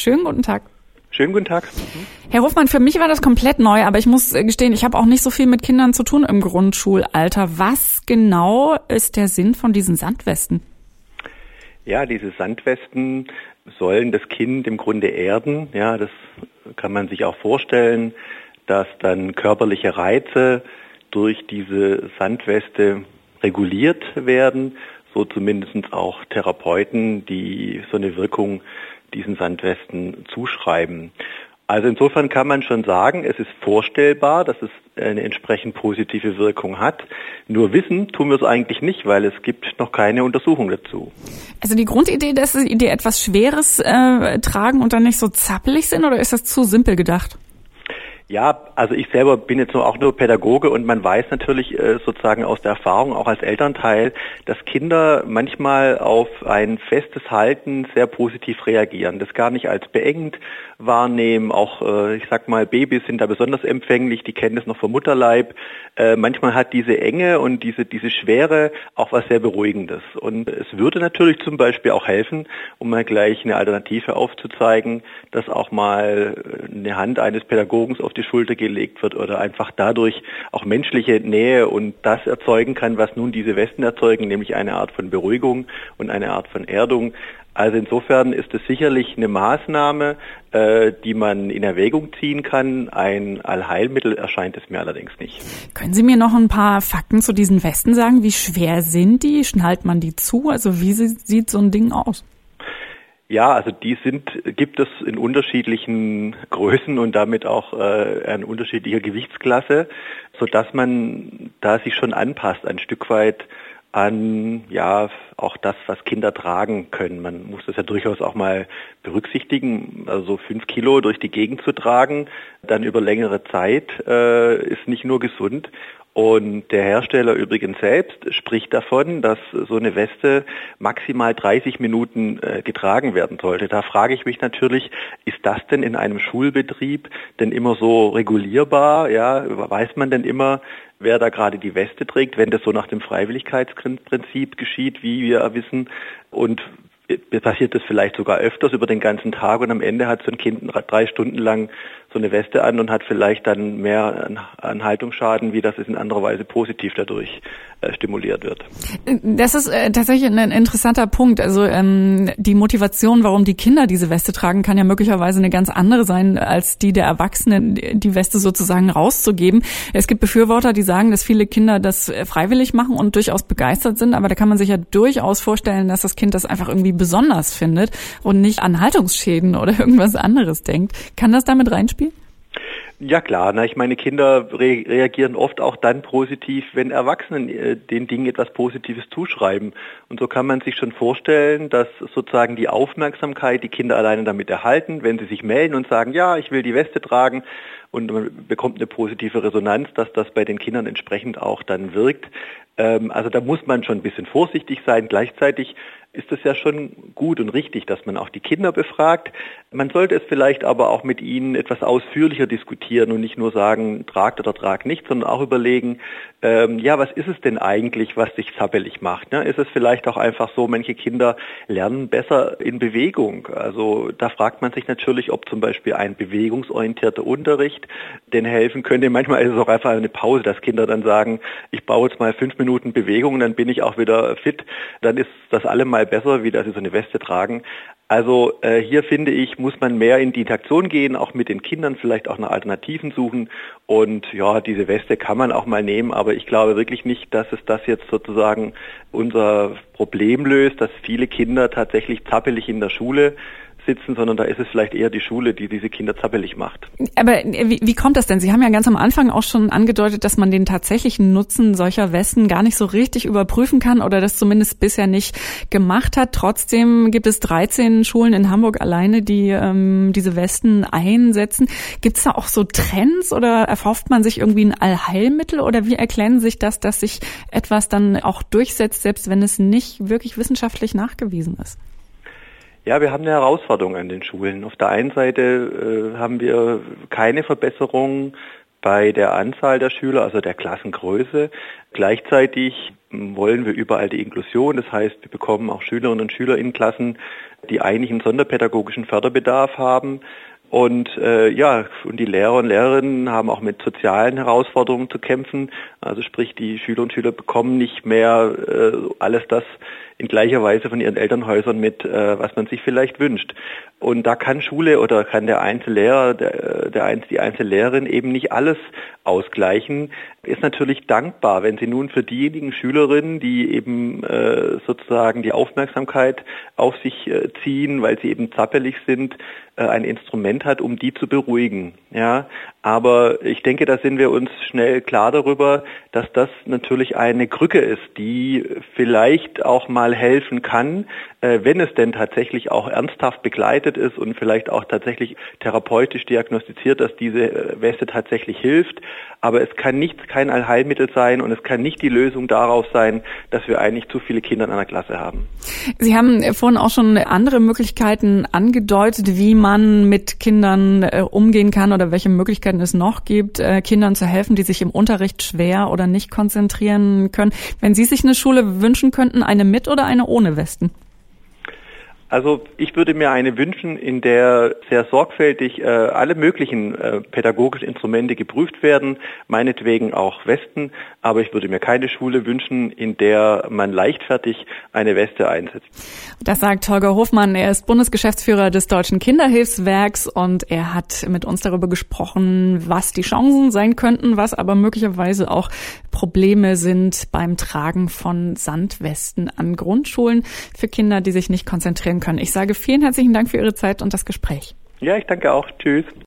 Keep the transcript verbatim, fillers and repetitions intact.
Schönen guten Tag. Schönen guten Tag. Herr Hofmann, für mich war das komplett neu, aber ich muss gestehen, ich habe auch nicht so viel mit Kindern zu tun im Grundschulalter. Was genau ist der Sinn von diesen Sandwesten? Ja, diese Sandwesten sollen das Kind im Grunde erden. Ja, das kann man sich auch vorstellen, dass dann körperliche Reize durch diese Sandweste reguliert werden, so zumindest auch Therapeuten, die so eine Wirkung diesen Sandwesten zuschreiben. Also insofern kann man schon sagen, es ist vorstellbar, dass es eine entsprechend positive Wirkung hat. Nur wissen tun wir es eigentlich nicht, weil es gibt noch keine Untersuchung dazu. Also die Grundidee, dass die etwas Schweres äh, tragen und dann nicht so zappelig sind, oder ist das zu simpel gedacht? Ja, also ich selber bin jetzt auch nur Pädagoge und man weiß natürlich äh, sozusagen aus der Erfahrung, auch als Elternteil, dass Kinder manchmal auf ein festes Halten sehr positiv reagieren, das gar nicht als beengend wahrnehmen. Auch, äh, ich sag mal, Babys sind da besonders empfänglich, die kennen das noch vom Mutterleib. Äh, manchmal hat diese Enge und diese, diese Schwere auch was sehr Beruhigendes. Und es würde natürlich zum Beispiel auch helfen, um mal gleich eine Alternative aufzuzeigen, dass auch mal eine Hand eines Pädagogen auf die Schulter gelegt wird oder einfach dadurch auch menschliche Nähe und das erzeugen kann, was nun diese Westen erzeugen, nämlich eine Art von Beruhigung und eine Art von Erdung. Also insofern ist es sicherlich eine Maßnahme, äh, die man in Erwägung ziehen kann. Ein Allheilmittel erscheint es mir allerdings nicht. Können Sie mir noch ein paar Fakten zu diesen Westen sagen? Wie schwer sind die? Schnallt man die zu? Also wie sieht so ein Ding aus? Ja, also die sind, gibt es in unterschiedlichen Größen und damit auch äh, in unterschiedlicher Gewichtsklasse, sodass man da sich schon anpasst, ein Stück weit an, ja, auch das, was Kinder tragen können. Man muss das ja durchaus auch mal berücksichtigen. Also so fünf Kilo durch die Gegend zu tragen, dann über längere Zeit, äh, ist nicht nur gesund. Und der Hersteller übrigens selbst spricht davon, dass so eine Weste maximal dreißig Minuten äh, getragen werden sollte. Da frage ich mich natürlich, ist das denn in einem Schulbetrieb denn immer so regulierbar? Ja, weiß man denn immer, wer da gerade die Weste trägt, wenn das so nach dem Freiwilligkeitsprinzip geschieht, wie wir wissen? Und passiert das vielleicht sogar öfters über den ganzen Tag und am Ende hat so ein Kind drei Stunden lang so eine Weste an und hat vielleicht dann mehr an Haltungsschaden, wie das es in anderer Weise positiv dadurch äh, stimuliert wird. Das ist äh, tatsächlich ein interessanter Punkt. Also ähm, die Motivation, warum die Kinder diese Weste tragen, kann ja möglicherweise eine ganz andere sein, als die der Erwachsenen, die Weste sozusagen rauszugeben. Es gibt Befürworter, die sagen, dass viele Kinder das freiwillig machen und durchaus begeistert sind, aber da kann man sich ja durchaus vorstellen, dass das Kind das einfach irgendwie besonders findet und nicht an Haltungsschäden oder irgendwas anderes denkt. Kann das damit reinspielen? Ja klar, na, ich meine, Kinder re- reagieren oft auch dann positiv, wenn Erwachsenen äh, den Dingen etwas Positives zuschreiben. Und so kann man sich schon vorstellen, dass sozusagen die Aufmerksamkeit die Kinder alleine damit erhalten, wenn sie sich melden und sagen, ja, ich will die Weste tragen, und man bekommt eine positive Resonanz, dass das bei den Kindern entsprechend auch dann wirkt. Ähm, also da muss man schon ein bisschen vorsichtig sein. Gleichzeitig ist es ja schon gut und richtig, dass man auch die Kinder befragt. Man sollte es vielleicht aber auch mit ihnen etwas ausführlicher diskutieren und nicht nur sagen, tragt oder tragt nicht, sondern auch überlegen, ähm, ja, was ist es denn eigentlich, was dich zappelig macht? Ne? Ist es vielleicht auch einfach so, manche Kinder lernen besser in Bewegung. Also da fragt man sich natürlich, ob zum Beispiel ein bewegungsorientierter Unterricht denen helfen könnte. Manchmal ist es auch einfach eine Pause, dass Kinder dann sagen, ich baue jetzt mal fünf Minuten Bewegung, dann bin ich auch wieder fit. Dann ist das allemal besser, wie dass sie so eine Weste tragen. Also äh, hier finde ich, muss man mehr in die Interaktion gehen, auch mit den Kindern, vielleicht auch nach Alternativen suchen. Und ja, diese Weste kann man auch mal nehmen, aber ich glaube wirklich nicht, dass es das jetzt sozusagen unser Problem löst, dass viele Kinder tatsächlich zappelig in der Schule sitzen, sondern da ist es vielleicht eher die Schule, die diese Kinder zappelig macht. Aber wie, wie kommt das denn? Sie haben ja ganz am Anfang auch schon angedeutet, dass man den tatsächlichen Nutzen solcher Westen gar nicht so richtig überprüfen kann oder das zumindest bisher nicht gemacht hat. Trotzdem gibt es dreizehn Schulen in Hamburg alleine, die ähm, diese Westen einsetzen. Gibt es da auch so Trends oder erhofft man sich irgendwie ein Allheilmittel oder wie erklären Sie sich das, dass sich etwas dann auch durchsetzt, selbst wenn es nicht wirklich wissenschaftlich nachgewiesen ist? Ja, wir haben eine Herausforderung an den Schulen. Auf der einen Seite äh, haben wir keine Verbesserung bei der Anzahl der Schüler, also der Klassengröße. Gleichzeitig wollen wir überall die Inklusion, das heißt, wir bekommen auch Schülerinnen und Schüler in Klassen, die eigentlich einen sonderpädagogischen Förderbedarf haben. Und äh, ja, und die Lehrer und Lehrerinnen haben auch mit sozialen Herausforderungen zu kämpfen. Also sprich, die Schüler und Schüler bekommen nicht mehr äh, alles das in gleicher Weise von ihren Elternhäusern mit, äh, was man sich vielleicht wünscht. Und da kann Schule oder kann der Einzellehrer, der, der die Einzellehrerin eben nicht alles ausgleichen. Ist natürlich dankbar, wenn sie nun für diejenigen Schülerinnen, die eben äh, sozusagen die Aufmerksamkeit auf sich äh, ziehen, weil sie eben zappelig sind, äh, ein Instrument hat, um die zu beruhigen. Ja, aber ich denke, da sind wir uns schnell klar darüber, dass das natürlich eine Krücke ist, die vielleicht auch mal helfen kann, äh, wenn es denn tatsächlich auch ernsthaft begleitet ist und vielleicht auch tatsächlich therapeutisch diagnostiziert, dass diese Weste tatsächlich hilft. Aber es kann nicht kein Allheilmittel sein und es kann nicht die Lösung darauf sein, dass wir eigentlich zu viele Kinder in einer Klasse haben. Sie haben vorhin auch schon andere Möglichkeiten angedeutet, wie man mit Kindern äh, umgehen kann oder welche Möglichkeiten es noch gibt, äh, Kindern zu helfen, die sich im Unterricht schwer oder nicht konzentrieren können. Wenn Sie sich eine Schule wünschen könnten, eine mit oder eine ohne Westen? Also ich würde mir eine wünschen, in der sehr sorgfältig äh, alle möglichen äh, pädagogischen Instrumente geprüft werden, meinetwegen auch Westen, aber ich würde mir keine Schule wünschen, in der man leichtfertig eine Weste einsetzt. Das sagt Holger Hofmann, er ist Bundesgeschäftsführer des Deutschen Kinderhilfswerks und er hat mit uns darüber gesprochen, was die Chancen sein könnten, was aber möglicherweise auch Probleme sind beim Tragen von Sandwesten an Grundschulen für Kinder, die sich nicht konzentrieren können. Ich sage vielen herzlichen Dank für Ihre Zeit und das Gespräch. Ja, ich danke auch. Tschüss.